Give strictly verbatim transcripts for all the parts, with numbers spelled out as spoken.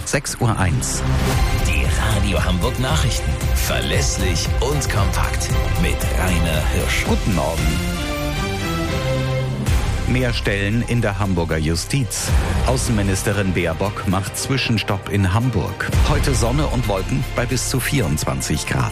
sechs Uhr eins. Die Radio Hamburg Nachrichten. Verlässlich und kompakt. Mit Rainer Hirsch. Guten Morgen. Mehr Stellen in der Hamburger Justiz. Außenministerin Baerbock macht Zwischenstopp in Hamburg. Heute Sonne und Wolken bei bis zu vierundzwanzig Grad.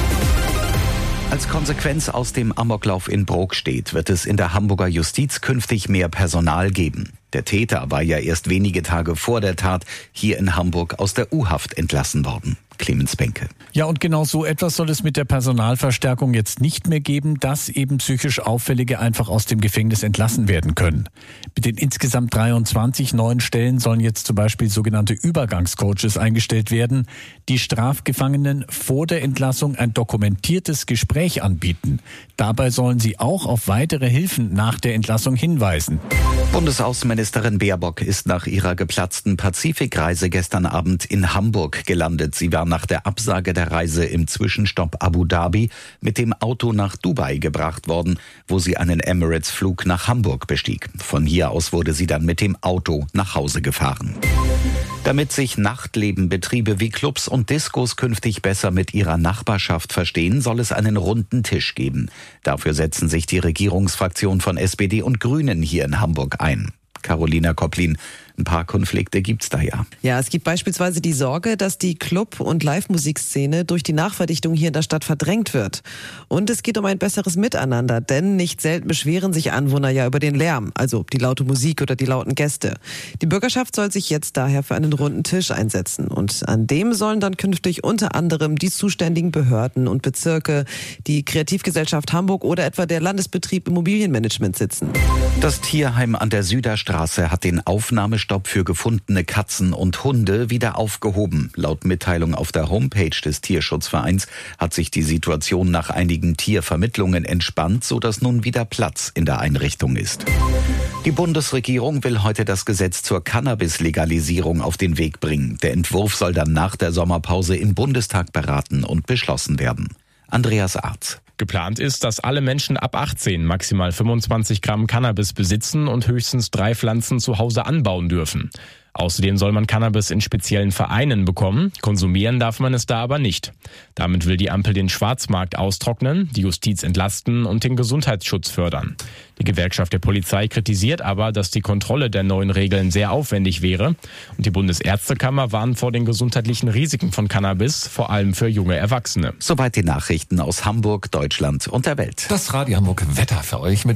Als Konsequenz aus dem Amoklauf in Brokstedt wird es in der Hamburger Justiz künftig mehr Personal geben. Der Täter war ja erst wenige Tage vor der Tat hier in Hamburg aus der U-Haft entlassen worden. Clemens Benke. Ja, und genau so etwas soll es mit der Personalverstärkung jetzt nicht mehr geben, dass eben psychisch Auffällige einfach aus dem Gefängnis entlassen werden können. Mit den insgesamt dreiundzwanzig neuen Stellen sollen jetzt zum Beispiel sogenannte Übergangscoaches eingestellt werden, die Strafgefangenen vor der Entlassung ein dokumentiertes Gespräch anbieten. Dabei sollen sie auch auf weitere Hilfen nach der Entlassung hinweisen. Bundesaußenministerin Baerbock ist nach ihrer geplatzten Pazifikreise gestern Abend in Hamburg gelandet. Sie war nach der Absage der Reise im Zwischenstopp Abu Dhabi mit dem Auto nach Dubai gebracht worden, wo sie einen Emirates-Flug nach Hamburg bestieg. Von hier aus wurde sie dann mit dem Auto nach Hause gefahren. Damit sich Nachtlebenbetriebe wie Clubs und Diskos künftig besser mit ihrer Nachbarschaft verstehen, soll es einen runden Tisch geben. Dafür setzen sich die Regierungsfraktion von S P D und Grünen hier in Hamburg ein. Carolina Kopplin, ein paar Konflikte gibt's da ja. Ja, es gibt beispielsweise die Sorge, dass die Club- und Live-Musikszene durch die Nachverdichtung hier in der Stadt verdrängt wird. Und es geht um ein besseres Miteinander, denn nicht selten beschweren sich Anwohner ja über den Lärm, also die laute Musik oder die lauten Gäste. Die Bürgerschaft soll sich jetzt daher für einen runden Tisch einsetzen. Und an dem sollen dann künftig unter anderem die zuständigen Behörden und Bezirke, die Kreativgesellschaft Hamburg oder etwa der Landesbetrieb Immobilienmanagement sitzen. Das Tierheim an der Süderstraße hat den Aufnahmestopp für gefundene Katzen und Hunde wieder aufgehoben. Laut Mitteilung auf der Homepage des Tierschutzvereins hat sich die Situation nach einigen Tiervermittlungen entspannt, sodass nun wieder Platz in der Einrichtung ist. Die Bundesregierung will heute das Gesetz zur Cannabis-Legalisierung auf den Weg bringen. Der Entwurf soll dann nach der Sommerpause im Bundestag beraten und beschlossen werden. Andreas Arz. Geplant ist, dass alle Menschen ab achtzehn maximal fünfundzwanzig Gramm Cannabis besitzen und höchstens drei Pflanzen zu Hause anbauen dürfen. Außerdem soll man Cannabis in speziellen Vereinen bekommen. Konsumieren darf man es da aber nicht. Damit will die Ampel den Schwarzmarkt austrocknen, die Justiz entlasten und den Gesundheitsschutz fördern. Die Gewerkschaft der Polizei kritisiert aber, dass die Kontrolle der neuen Regeln sehr aufwendig wäre. Und die Bundesärztekammer warnt vor den gesundheitlichen Risiken von Cannabis, vor allem für junge Erwachsene. Soweit die Nachrichten aus Hamburg, Deutschland und der Welt. Das Radio Hamburg Wetter für euch mit